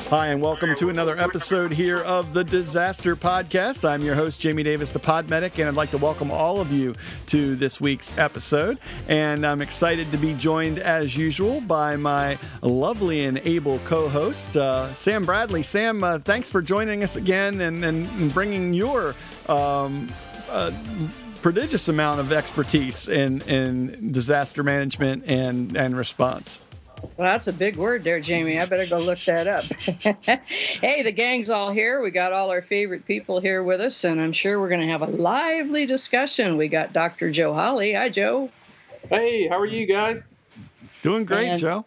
Hi, and welcome to another episode here of the Disaster Podcast. I'm your host, Jamie Davis, the Pod Medic, and I'd like to welcome all of you to this week's episode. And I'm excited to be joined, as usual, by my lovely and able co-host, Sam Bradley. Sam, thanks for joining us again and bringing your prodigious amount of expertise in disaster management and response. Well, that's a big word there, Jamie. I better go look that up. Hey, the gang's all here. We got all our favorite people here with us, and I'm sure we're going to have a lively discussion. We got Dr. Joe Holly. Hi, Joe. Hey, how are you guys? Doing great, Joe.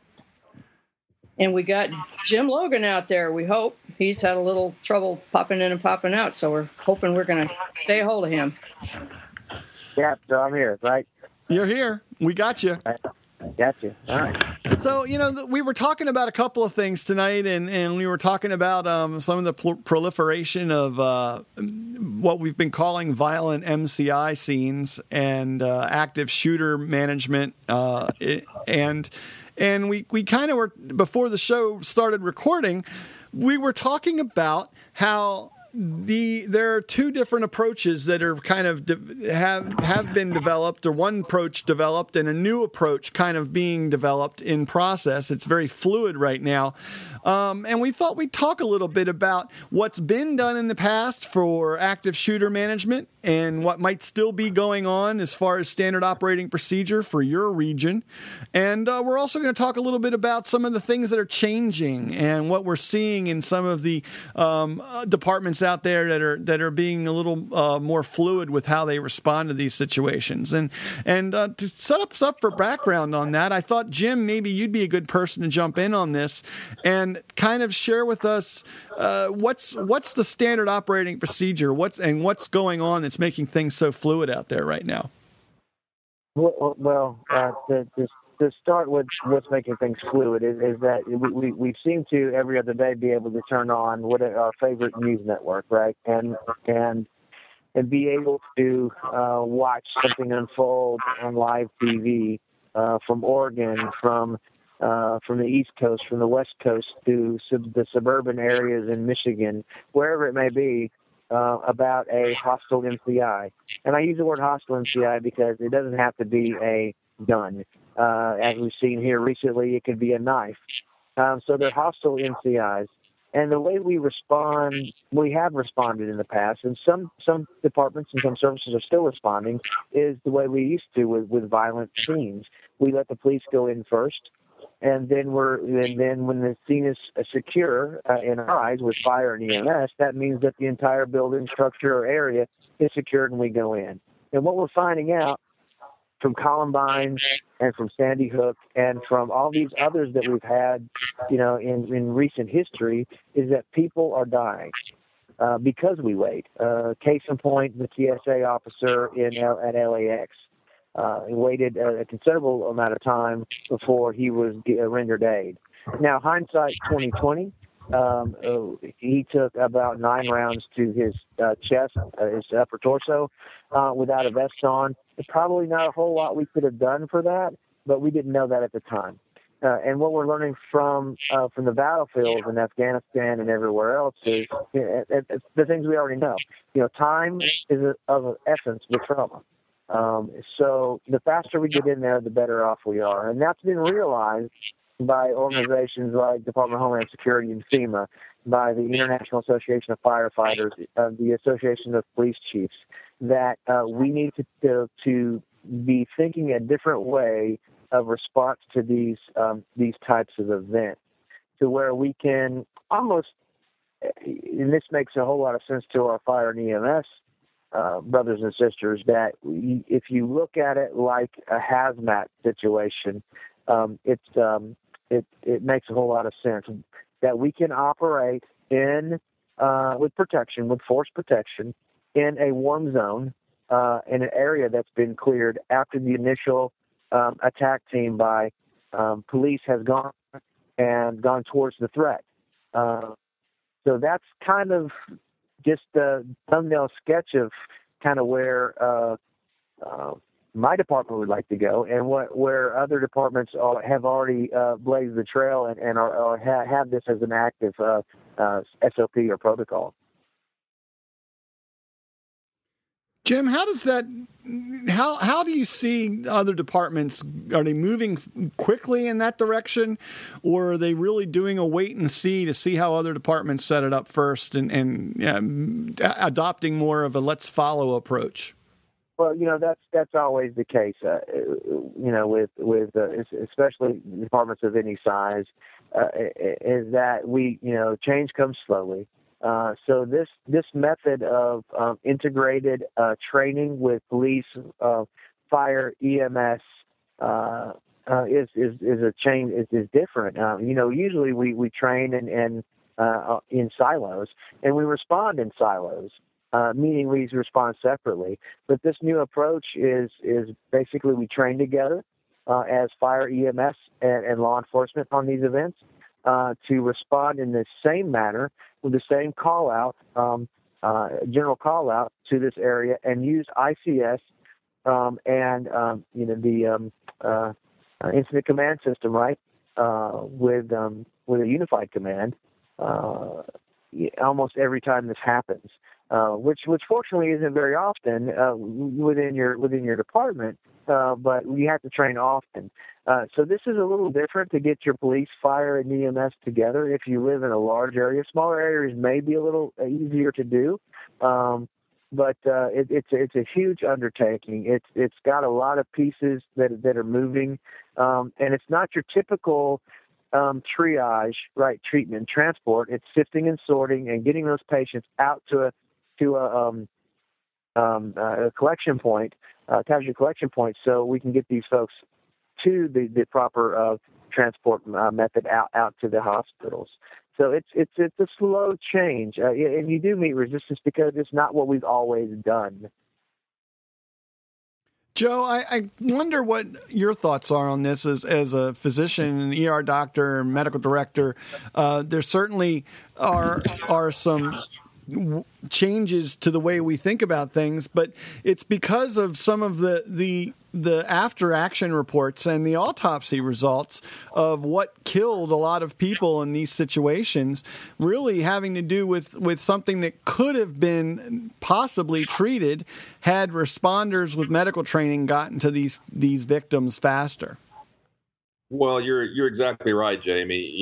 And we got Jim Logan out there, we hope. He's had a little trouble popping in and popping out, so we're hoping we're going to stay a hold of him. Yeah, so I'm here, right? You're here. We got you. Got you. All right. So, we were talking about a couple of things tonight, and we were talking about some of the proliferation of what we've been calling violent MCI scenes and active shooter management. And we kind of were, before the show started recording, we were talking about how there are two different approaches that are kind of have been developed, or one approach developed and a new approach kind of being developed in process. It's very fluid right now. And we thought we'd talk a little bit about what's been done in the past for active shooter management and what might still be going on as far as standard operating procedure for your region. And we're also going to talk a little bit about some of the things that are changing and what we're seeing in some of the departments out there that are being a little more fluid with how they respond to these situations. And to set us up for background on that, I thought, Jim, maybe you'd be a good person to jump in on this and kind of share with us what's the standard operating procedure, what's going on that's making things so fluid out there right now. Well, to start with what's making things fluid is that we seem to every other day be able to turn on our favorite news network, right, and be able to watch something unfold on live TV from Oregon, from the East Coast, from the West Coast to the suburban areas in Michigan, wherever it may be, about a hostile MCI. And I use the word hostile MCI because it doesn't have to be a gun. As we've seen here recently, it could be a knife. So they're hostile MCIs. And the way we respond, we have responded in the past, and some departments and some services are still responding, is the way we used to with violent scenes. We let the police go in first. And then when the scene is secure in our eyes with fire and EMS, that means that the entire building, structure, or area is secured, and we go in. And what we're finding out from Columbine and from Sandy Hook and from all these others that we've had, in recent history, is that people are dying because we wait. Case in point, the TSA officer at LAX. He waited a considerable amount of time before he was rendered aid. Now, hindsight 2020, he took about 9 rounds to his chest, his upper torso, without a vest on. There's probably not a whole lot we could have done for that, but we didn't know that at the time. And what we're learning from the battlefields in Afghanistan and everywhere else is the things we already know. Time is of essence with trauma. So the faster we get in there, the better off we are. And that's been realized by organizations like Department of Homeland Security and FEMA, by the International Association of Firefighters, the Association of Police Chiefs, that we need to be thinking a different way of response to these types of events, to where we can almost, and this makes a whole lot of sense to our fire and EMS brothers and sisters, that if you look at it like a hazmat situation, it makes a whole lot of sense that we can operate with protection, with force protection, in a warm zone, in an area that's been cleared after the initial attack team by police has gone towards the threat. So that's kind of just a thumbnail sketch of kind of where my department would like to go, and where other departments have already blazed the trail and have this as an active SOP or protocol. Jim, how does that? How do you see other departments? Are they moving quickly in that direction, or are they really doing a wait and see to see how other departments set it up first and adopting more of a let's follow approach? Well, that's always the case. With especially departments of any size, is that change comes slowly. So this method of integrated training with police, fire, EMS is a change. Is different. Usually we train in silos, and we respond in silos. Meaning we respond separately. But this new approach is basically we train together as fire, EMS, and law enforcement on these events to respond in the same manner with the same call out, general call out to this area, and use ICS and the incident command system, right? With a unified command almost every time this happens. Which fortunately isn't very often within your department, but you have to train often. So this is a little different to get your police, fire, and EMS together. If you live in a large area, smaller areas may be a little easier to do, but it's a huge undertaking. It's got a lot of pieces that are moving, and it's not your typical triage, right? Treatment, transport. It's sifting and sorting and getting those patients out to a collection point, casualty collection point, so we can get these folks to the proper transport method out to the hospitals. So it's a slow change, and you do meet resistance because it's not what we've always done. Joe, I wonder what your thoughts are on this as a physician, an ER doctor, medical director. There certainly are some changes to the way we think about things, but it's because of some of the after action reports and the autopsy results of what killed a lot of people in these situations, really having to do with something that could have been possibly treated had responders with medical training gotten to these victims faster. Well, you're exactly right, Jamie.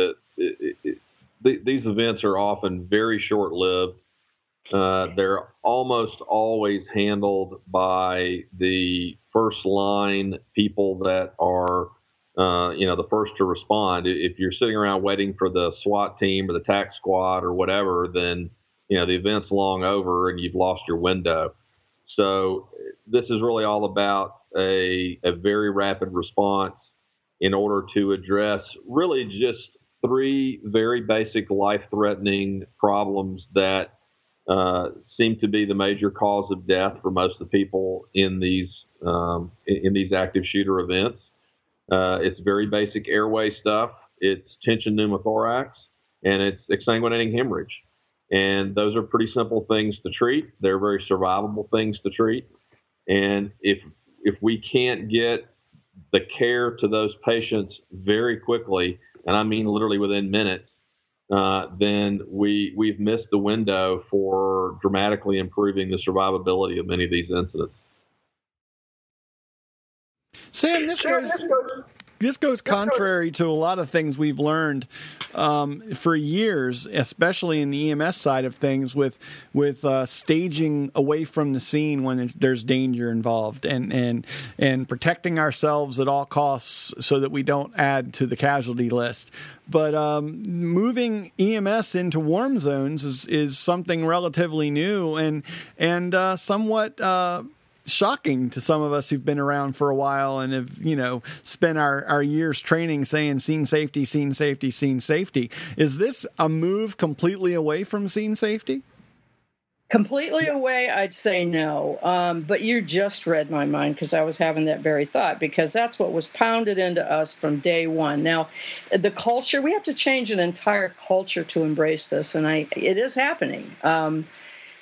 These events are often very short-lived. They're almost always handled by the first-line people that are, the first to respond. If you're sitting around waiting for the SWAT team or the TAC squad or whatever, then the event's long over and you've lost your window. So this is really all about a very rapid response in order to address really just three very basic life-threatening problems that seem to be the major cause of death for most of the people in these active shooter events. It's very basic airway stuff. It's tension pneumothorax, and it's exsanguinating hemorrhage. And those are pretty simple things to treat. They're very survivable things to treat. And if we can't get the care to those patients very quickly, and I mean literally within minutes, then we've missed the window for dramatically improving the survivability of many of these incidents. Sam, this goes contrary to a lot of things we've learned for years, especially in the EMS side of things, with staging away from the scene when there's danger involved, and protecting ourselves at all costs so that we don't add to the casualty list. But moving EMS into warm zones is something relatively new and somewhat shocking to some of us who've been around for a while and have, spent our years training saying scene safety, scene safety, scene safety. Is this a move completely away from scene safety? Completely away, I'd say no. But you just read my mind because I was having that very thought, because that's what was pounded into us from day one. Now, the culture, we have to change an entire culture to embrace this, and it is happening.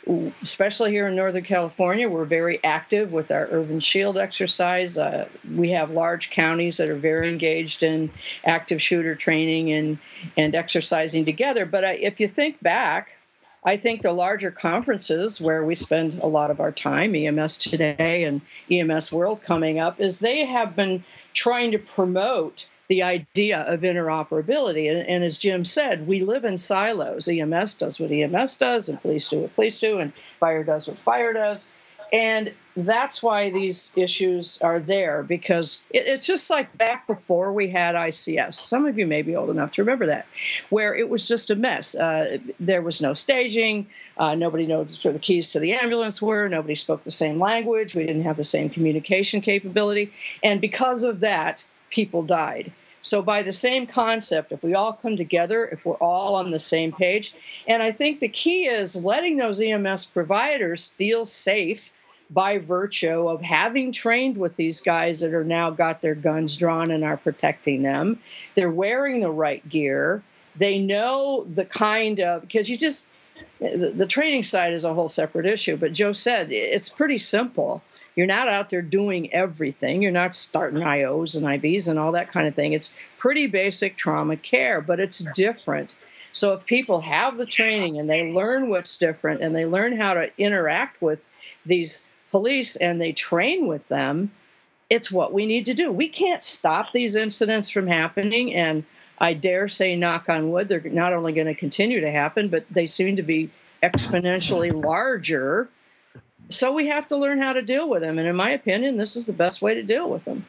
especially here in Northern California, we're very active with our Urban Shield exercise. We have large counties that are very engaged in active shooter training and exercising together. But if you think back, I think the larger conferences where we spend a lot of our time, EMS Today and EMS World coming up, is they have been trying to promote the idea of interoperability. And as Jim said, we live in silos. EMS does what EMS does, and police do what police do, and fire does what fire does. And that's why these issues are there, because it's just like back before we had ICS. Some of you may be old enough to remember that, where it was just a mess. There was no staging. Nobody knows where the keys to the ambulance were. Nobody spoke the same language. We didn't have the same communication capability. And because of that, people died. So by the same concept, if we all come together, if we're all on the same page, and I think the key is letting those EMS providers feel safe by virtue of having trained with these guys that are now got their guns drawn and are protecting them. They're wearing the right gear. They know the kind of, because the training side is a whole separate issue, but Joe said it's pretty simple. You're not out there doing everything. You're not starting IOs and IVs and all that kind of thing. It's pretty basic trauma care, but it's different. So if people have the training and they learn what's different and they learn how to interact with these police and they train with them, it's what we need to do. We can't stop these incidents from happening. And I dare say, knock on wood, they're not only going to continue to happen, but they seem to be exponentially larger. So we have to learn how to deal with them. And in my opinion, this is the best way to deal with them.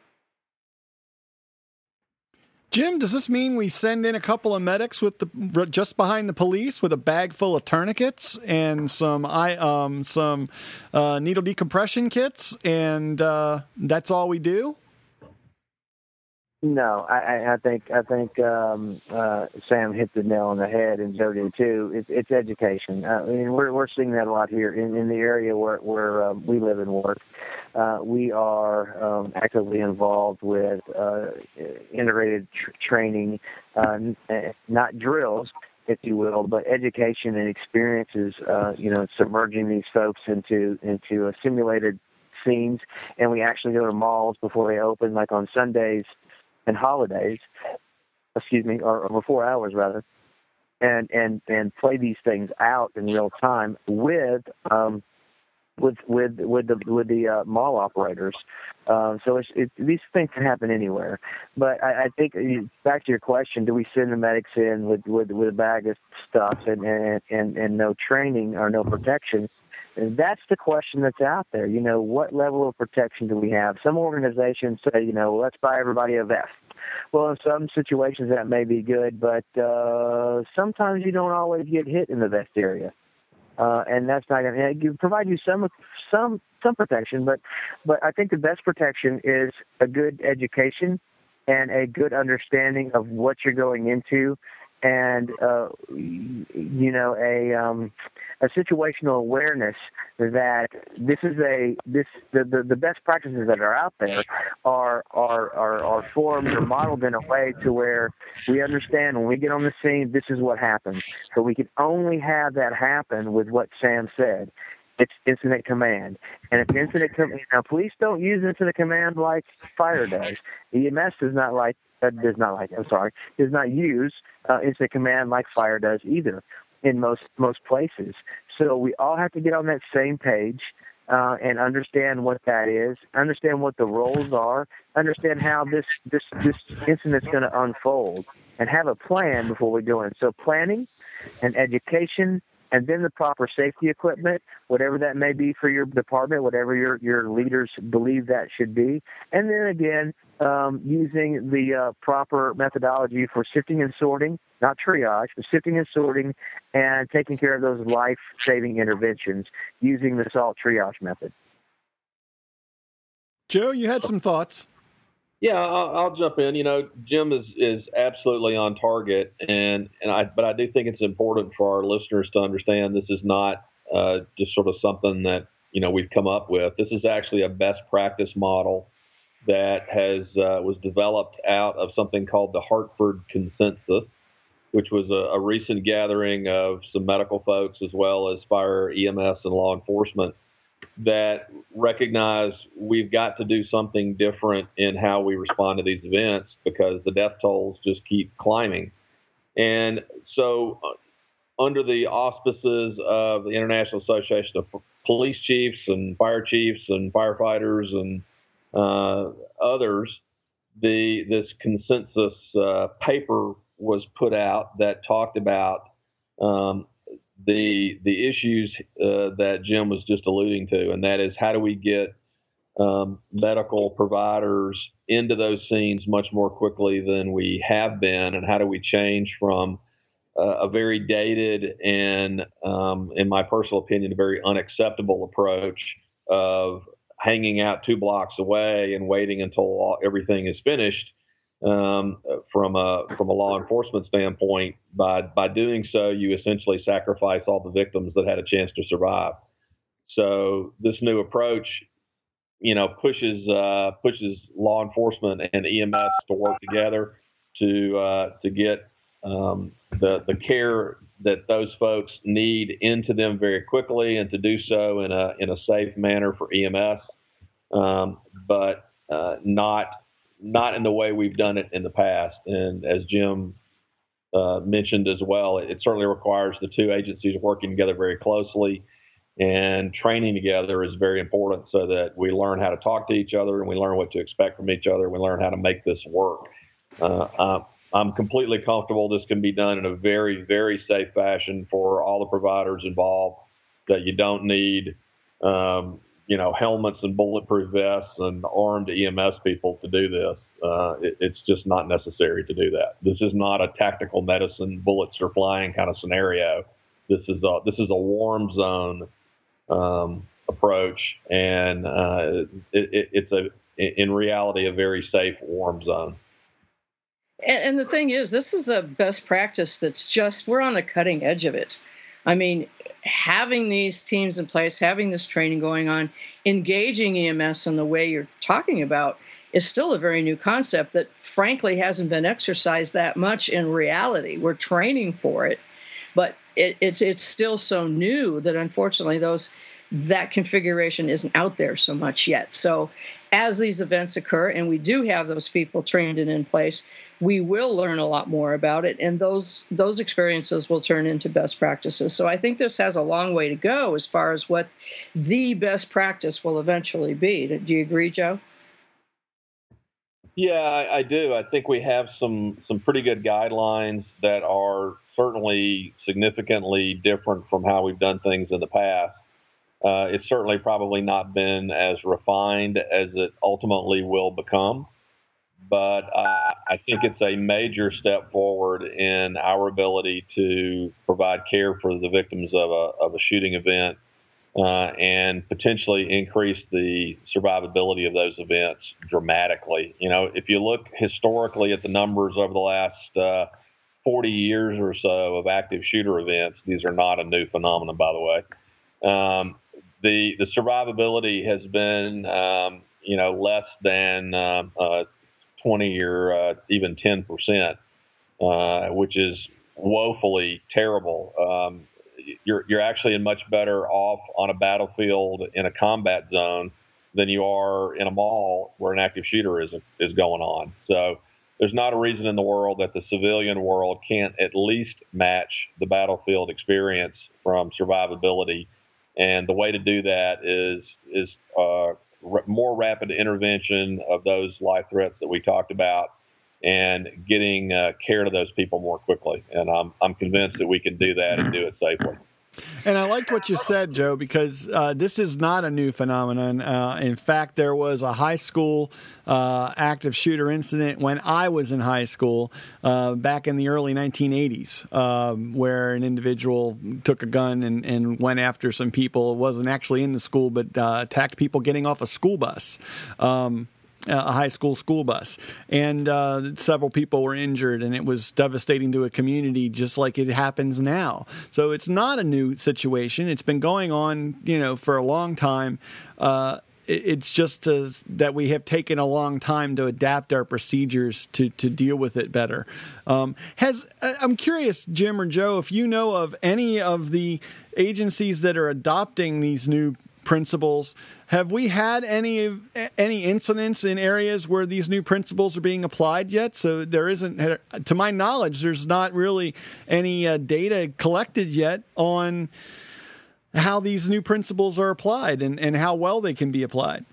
Jim, does this mean we send in a couple of medics with just behind the police with a bag full of tourniquets and some needle decompression kits, and that's all we do? No, I think Sam hit the nail on the head, and Joe did too. It's education. I mean, we're seeing that a lot here in the area where we live and work. We are actively involved with integrated training, not drills, if you will, but education and experiences. Submerging these folks into simulated scenes, and we actually go to malls before they open, like on Sundays and holidays, or before hours rather, and play these things out in real time with the mall operators. So these things can happen anywhere. But I think, back to your question, do we send the medics in with a bag of stuff and no training or no protection? And that's the question that's out there. What level of protection do we have? Some organizations say, let's buy everybody a vest. Well, in some situations that may be good, but sometimes you don't always get hit in the vest area. And that's not going to provide you some protection, but I think the best protection is a good education and a good understanding of what you're going into, and a situational awareness that the best practices that are out there are formed or modeled in a way to where we understand when we get on the scene, this is what happens. So we can only have that happen with what Sam said. It's incident command. And if incident command, now police don't use incident command like fire does. EMS does not use incident command like fire does either in most places. So we all have to get on that same page and understand what that is, understand what the roles are, understand how this incident's going to unfold, and have a plan before we go in. So planning and education, and then the proper safety equipment, whatever that may be for your department, whatever your leaders believe that should be. And then again, using the proper methodology for sifting and sorting, not triage, but sifting and sorting, and taking care of those life-saving interventions using the SALT triage method. Joe, you had some thoughts. Yeah, I'll jump in. Jim is absolutely on target, but I do think it's important for our listeners to understand this is not just sort of something that we've come up with. This is actually a best practice model that was developed out of something called the Hartford Consensus, which was a recent gathering of some medical folks as well as fire, EMS, and law enforcement, that recognize we've got to do something different in how we respond to these events because the death tolls just keep climbing. And so under the auspices of the International Association of Police Chiefs and Fire Chiefs and Firefighters and others, this consensus paper was put out that talked about the issues that Jim was just alluding to, and that is how do we get medical providers into those scenes much more quickly than we have been, and how do we change from a very dated and, in my personal opinion, a very unacceptable approach of hanging out 2 blocks away and waiting until everything is finished. From a law enforcement standpoint, by doing so, you essentially sacrifice all the victims that had a chance to survive. So this new approach, pushes law enforcement and EMS to work together to get the care that those folks need into them very quickly, and to do so in a safe manner for EMS, but not in the way we've done it in the past. And as Jim mentioned as well, it certainly requires the 2 agencies working together very closely, and training together is very important so that we learn how to talk to each other, and we learn what to expect from each other, and we learn how to make this work. I'm completely comfortable this can be done in a very, very safe fashion for all the providers involved, that you don't need helmets and bulletproof vests and armed EMS people to do this. It's just not necessary to do that. This is not a tactical medicine, bullets are flying kind of scenario. This is a warm zone approach, and it's in reality a very safe warm zone. And the thing is, this is a best practice we're on the cutting edge of it. I mean, having these teams in place, having this training going on, engaging EMS in the way you're talking about is still a very new concept that frankly hasn't been exercised that much in reality. We're training for it, but it's still so new that unfortunately that configuration isn't out there so much yet. So as these events occur and we do have those people trained and in place, we will learn a lot more about it, and those experiences will turn into best practices. So I think this has a long way to go as far as what the best practice will eventually be. Do you agree, Joe? Yeah, I do. I think we have some pretty good guidelines that are certainly significantly different from how we've done things in the past. It's certainly probably not been as refined as it ultimately will become, but I think it's a major step forward in our ability to provide care for the victims of a shooting event, and potentially increase the survivability of those events dramatically. If you look historically at the numbers over the last 40 years or so of active shooter events, these are not a new phenomenon, by the way. The survivability has been, less than 20 or even 10%, which is woefully terrible. You're actually much better off on a battlefield in a combat zone than you are in a mall where an active shooter is going on. So there's not a reason in the world that the civilian world can't at least match the battlefield experience from survivability. And the way to do that is more rapid intervention of those life threats that we talked about, and getting care to those people more quickly. And I'm convinced that we can do that and do it safely. And I liked what you said, Joe, because this is not a new phenomenon. In fact, there was a high school active shooter incident when I was in high school back in the early 1980s, where an individual took a gun and went after some people. It wasn't actually in the school, but attacked people getting off a school bus. A high school bus, and several people were injured, and it was devastating to a community, just like it happens now. So it's not a new situation. It's been going on, for a long time. it's just that we have taken a long time to adapt our procedures to deal with it better. I'm curious, Jim or Joe, if you know of any of the agencies that are adopting these new principles. Have we had any incidents in areas where these new principles are being applied yet? So there isn't, to my knowledge, there's not really any data collected yet on how these new principles are applied and how well they can be applied.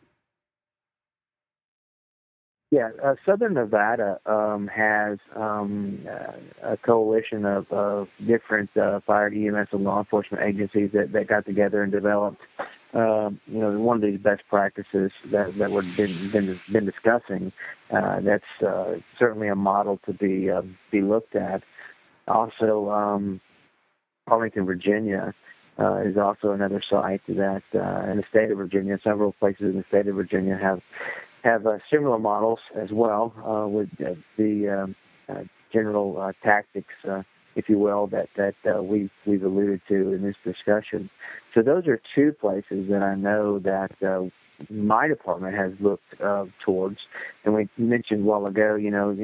Yeah, Southern Nevada has a coalition of different fire, EMS, and law enforcement agencies that got together and developed, one of these best practices that we've been discussing. That's certainly a model to be looked at. Also, Arlington, Virginia, is also another site that in the state of Virginia, several places in the state of Virginia have similar models as well, with the general tactics, if you will, that we've alluded to in this discussion. So those are two places that I know that my department has looked towards. And we mentioned a while ago,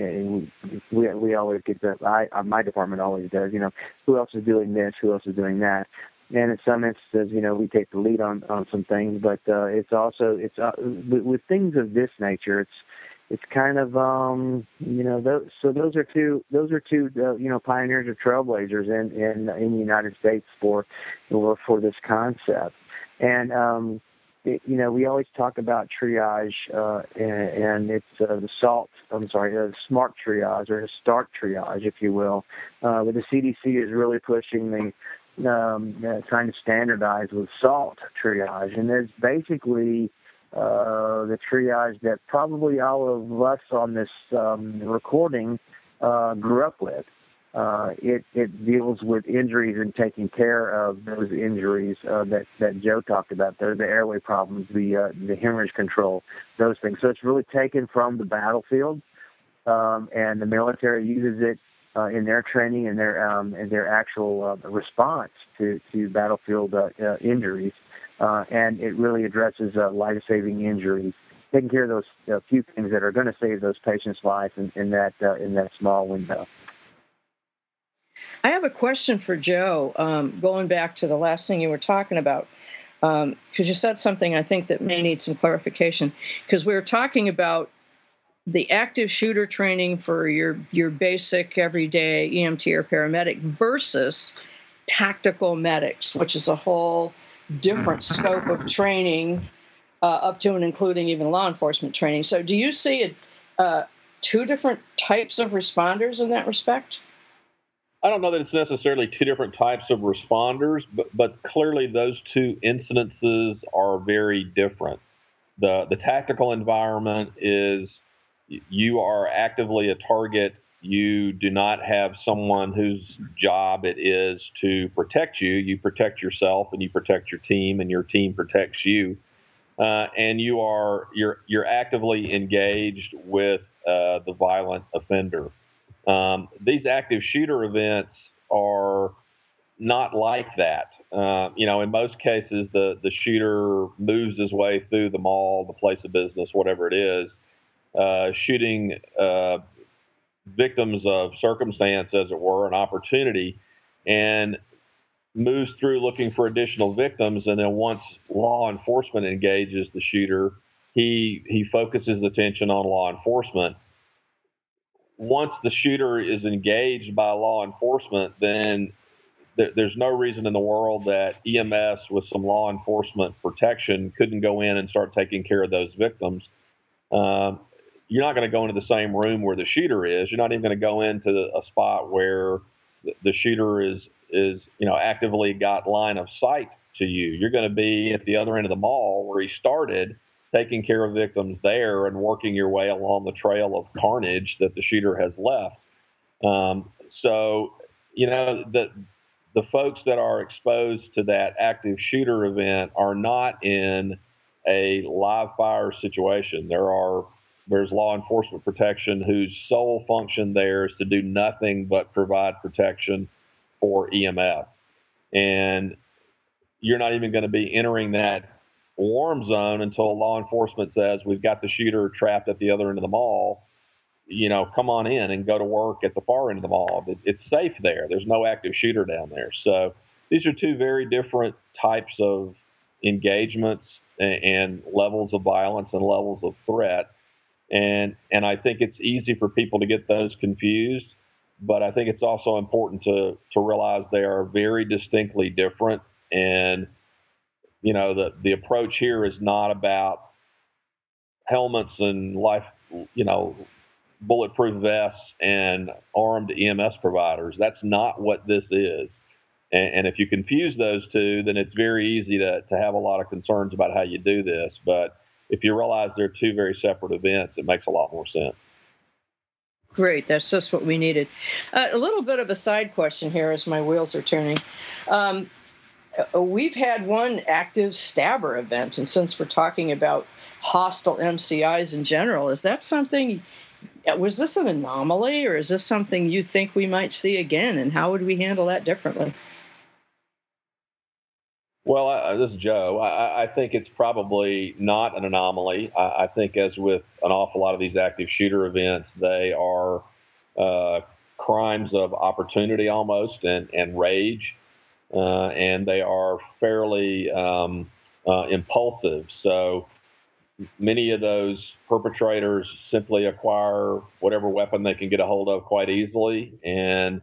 we always get my department always does, who else is doing this, who else is doing that. And in some instances, we take the lead on some things, but it's also with things of this nature. It's kind of those are two pioneers or trailblazers in the United States for this concept. And we always talk about triage, and it's the SMART triage or the START triage, if you will. But the CDC is really pushing trying to standardize with SALT triage, and there's basically the triage that probably all of us on this recording grew up with. It deals with injuries and taking care of those injuries that Joe talked about. They're the airway problems, the hemorrhage control, those things. So it's really taken from the battlefield, and the military uses it in their training and their actual response to battlefield injuries, and it really addresses life-saving injuries, taking care of those few things that are going to save those patients' lives in that small window. I have a question for Joe, going back to the last thing you were talking about, because you said something I think that may need some clarification, because we were talking about the active shooter training for your basic everyday EMT or paramedic versus tactical medics, which is a whole different scope of training, up to and including even law enforcement training. So do you see two different types of responders in that respect? I don't know that it's necessarily two different types of responders, but clearly those two incidences are very different. The tactical environment is you are actively a target. You do not have someone whose job it is to protect you. You protect yourself, and you protect your team, and your team protects you. And you're actively engaged with the violent offender. These active shooter events are not like that. In most cases, the shooter moves his way through the mall, the place of business, whatever it is, shooting victims of circumstance, as it were, an opportunity, and moves through looking for additional victims. And then once law enforcement engages the shooter, he focuses attention on law enforcement. Once the shooter is engaged by law enforcement, then there's no reason in the world that EMS with some law enforcement protection couldn't go in and start taking care of those victims. You're not going to go into the same room where the shooter is. You're not even going to go into a spot where the shooter is actively got line of sight to you. You're going to be at the other end of the mall where he started, taking care of victims there and working your way along the trail of carnage that the shooter has left. The folks that are exposed to that active shooter event are not in a live fire situation. There's law enforcement protection whose sole function there is to do nothing but provide protection for EMS. And you're not even going to be entering that warm zone until law enforcement says we've got the shooter trapped at the other end of the mall. Come on in and go to work at the far end of the mall. It's safe there. There's no active shooter down there. So these are two very different types of engagements and levels of violence and levels of threat. And I think it's easy for people to get those confused, but I think it's also important to realize they are very distinctly different. And, the approach here is not about helmets and bulletproof vests and armed EMS providers. That's not what this is. And if you confuse those two, then it's very easy to have a lot of concerns about how you do this. But if you realize they're two very separate events, it makes a lot more sense. Great. That's just what we needed. A little bit of a side question here as my wheels are turning. We've had one active stabber event, and since we're talking about hostile MCIs in general, is that something, was this an anomaly, or is this something you think we might see again, and how would we handle that differently? Well, this is Joe. I think it's probably not an anomaly. I think, as with an awful lot of these active shooter events, they are crimes of opportunity almost and rage, and they are fairly impulsive. So many of those perpetrators simply acquire whatever weapon they can get a hold of quite easily. And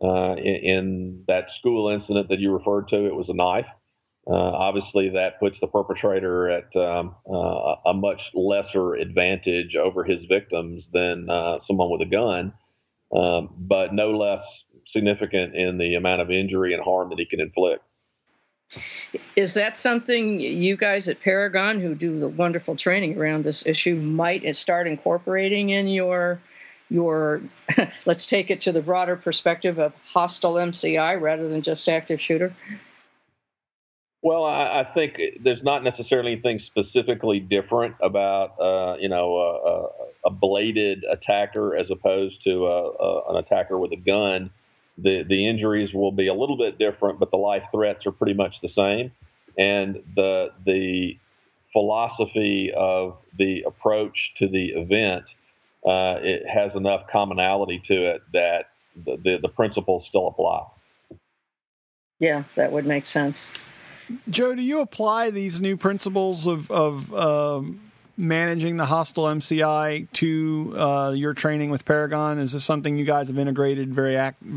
in that school incident that you referred to, it was a knife. Obviously, that puts the perpetrator at a much lesser advantage over his victims than someone with a gun, but no less significant in the amount of injury and harm that he can inflict. Is that something you guys at Paragon, who do the wonderful training around this issue, might start incorporating in your let's take it to the broader perspective of hostile MCI rather than just active shooter? Well, I think there's not necessarily anything specifically different about, a bladed attacker as opposed to an attacker with a gun. The injuries will be a little bit different, but the life threats are pretty much the same. And the philosophy of the approach to the event, it has enough commonality to it that the principles still apply. Yeah, that would make sense. Joe, do you apply these new principles of managing the hostile MCI to your training with Paragon? Is this something you guys have integrated very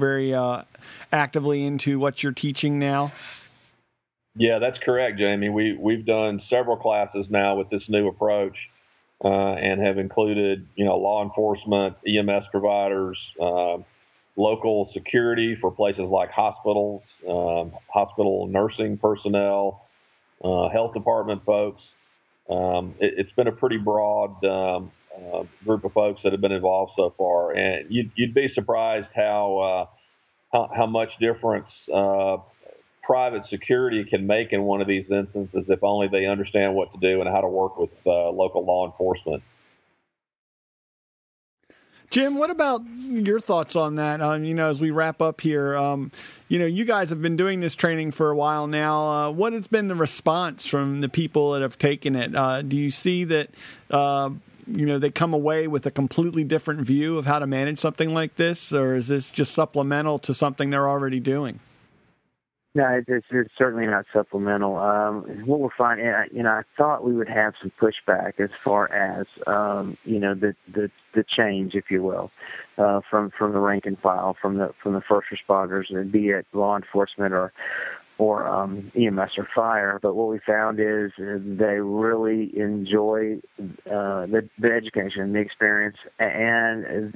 actively into what you're teaching now? Yeah, that's correct, Jamie. We've done several classes now with this new approach, and have included law enforcement, EMS providers, local security for places like hospitals, hospital nursing personnel, health department folks. It's been a pretty broad group of folks that have been involved so far, and you'd be surprised how much difference private security can make in one of these instances if only they understand what to do and how to work with local law enforcement. Jim, what about your thoughts on that? As we wrap up here, you guys have been doing this training for a while now. What has been the response from the people that have taken it? Do you see that, they come away with a completely different view of how to manage something like this, or is this just supplemental to something they're already doing? No, it's certainly not supplemental. What we're finding, I thought we would have some pushback as far as, the change, if you will, from the rank and file, from the first responders, be it law enforcement or EMS or fire. But what we found is they really enjoy the education, the experience, and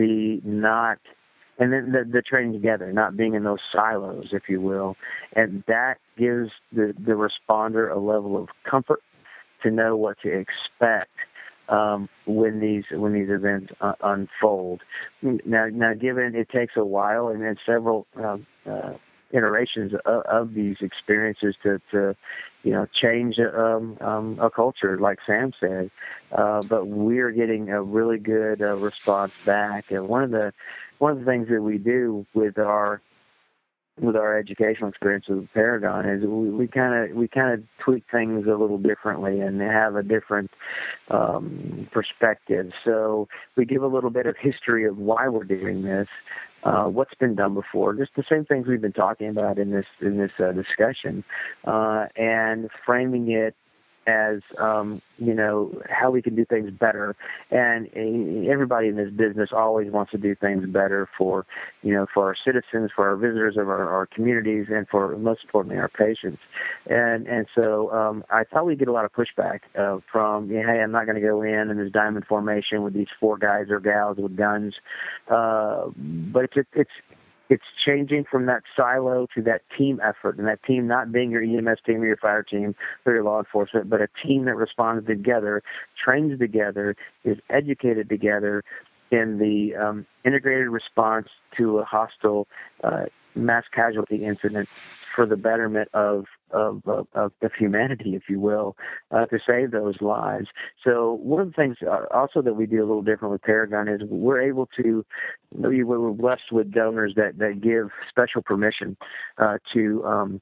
the training together, not being in those silos, if you will. And that gives the responder a level of comfort to know what to expect when these events unfold. Now, given it takes a while and then several iterations of these experiences to change a culture, like Sam said, but we're getting a really good response back. And one of the things that we do with our with our educational experience with Paragon is we kind of tweak things a little differently and have a different perspective. So we give a little bit of history of why we're doing this, what's been done before, just the same things we've been talking about in this discussion, and framing it as how we can do things better. And everybody in this business always wants to do things better for our citizens, for our visitors of our communities, and for, most importantly, our patients. And so I thought we'd get a lot of pushback from, hey, I'm not going to go in this diamond formation with these 4 guys or gals with guns. But it's changing from that silo to that team effort, and that team not being your EMS team or your fire team or your law enforcement, but a team that responds together, trains together, is educated together in the integrated response to a hostile mass casualty incident for the betterment of humanity, if you will, to save those lives. So one of the things also that we do a little different with Paragon is we're blessed with donors that give special permission to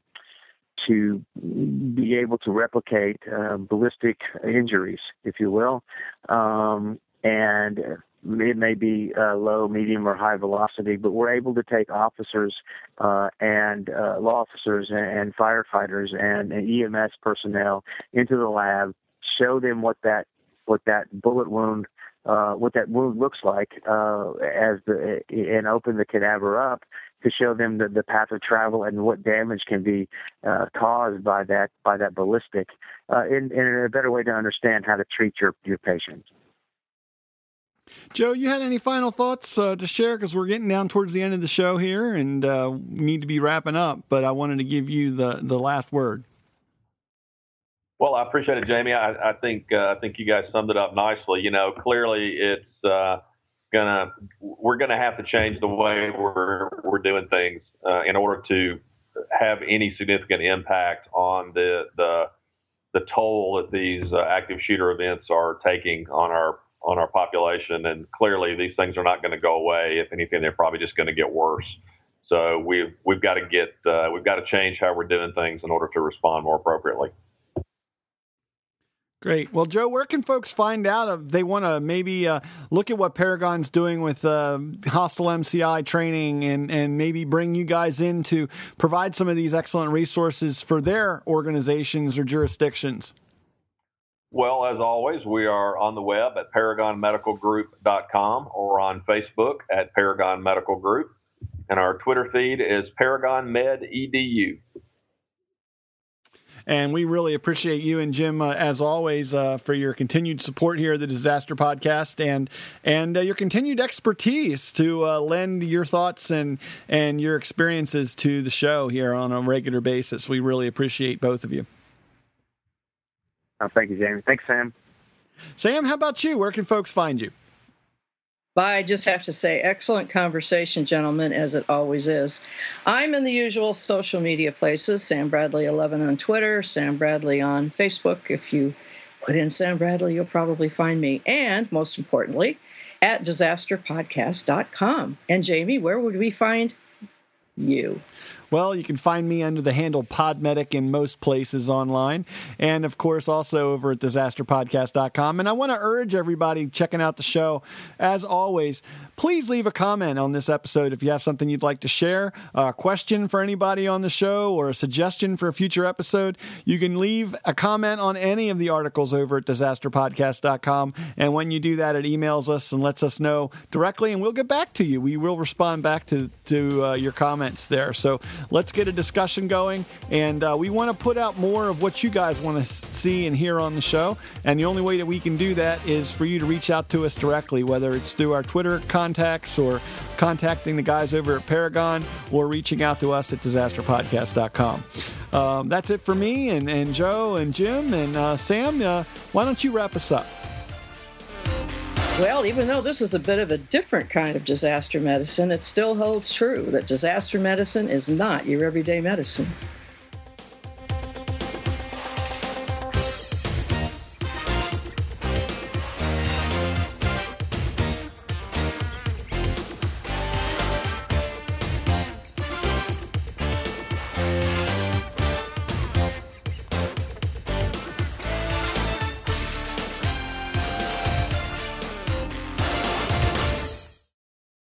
be able to replicate ballistic injuries, if you will, and it may be low, medium, or high velocity, but we're able to take officers and law officers and firefighters and EMS personnel into the lab, show them what that bullet wound, what that wound looks like, and open the cadaver up to show them the path of travel and what damage can be caused by that ballistic, in a better way to understand how to treat your patients. Joe, you had any final thoughts to share? Because we're getting down towards the end of the show here and need to be wrapping up, but I wanted to give you the last word. Well, I appreciate it, Jamie. I think you guys summed it up nicely. Clearly it's we're gonna have to change the way we're doing things in order to have any significant impact on the toll that these active shooter events are taking on our population. And clearly these things are not going to go away. If anything, they're probably just going to get worse. So we've got to change how we're doing things in order to respond more appropriately. Great. Well, Joe, where can folks find out if they want to maybe look at what Paragon's doing with hostile MCI training and maybe bring you guys in to provide some of these excellent resources for their organizations or jurisdictions? Well, as always, we are on the web at ParagonMedicalGroup.com or on Facebook at Paragon Medical Group. And our Twitter feed is ParagonMedEDU. And we really appreciate you and Jim, as always, for your continued support here at the Disaster Podcast and your continued expertise to lend your thoughts and your experiences to the show here on a regular basis. We really appreciate both of you. Thank you, Jamie. Thanks, Sam. Sam, how about you? Where can folks find you? I just have to say, excellent conversation, gentlemen, as it always is. I'm in the usual social media places, Sam Bradley 11 on Twitter, Sam Bradley on Facebook. If you put in Sam Bradley, you'll probably find me. And most importantly, at disasterpodcast.com. And Jamie, where would we find you? Well, you can find me under the handle Podmedic in most places online. And, of course, also over at disasterpodcast.com. And I want to urge everybody checking out the show, as always, please leave a comment on this episode if you have something you'd like to share, a question for anybody on the show, or a suggestion for a future episode. You can leave a comment on any of the articles over at disasterpodcast.com. And when you do that, it emails us and lets us know directly, and we'll get back to you. We will respond back to your comments there. So let's get a discussion going, and we want to put out more of what you guys want to see and hear on the show, and the only way that we can do that is for you to reach out to us directly, whether it's through our Twitter contacts or contacting the guys over at Paragon or reaching out to us at disasterpodcast.com. That's it for me and Joe and Jim and Sam. Why don't you wrap us up? Well, even though this is a bit of a different kind of disaster medicine, it still holds true that disaster medicine is not your everyday medicine.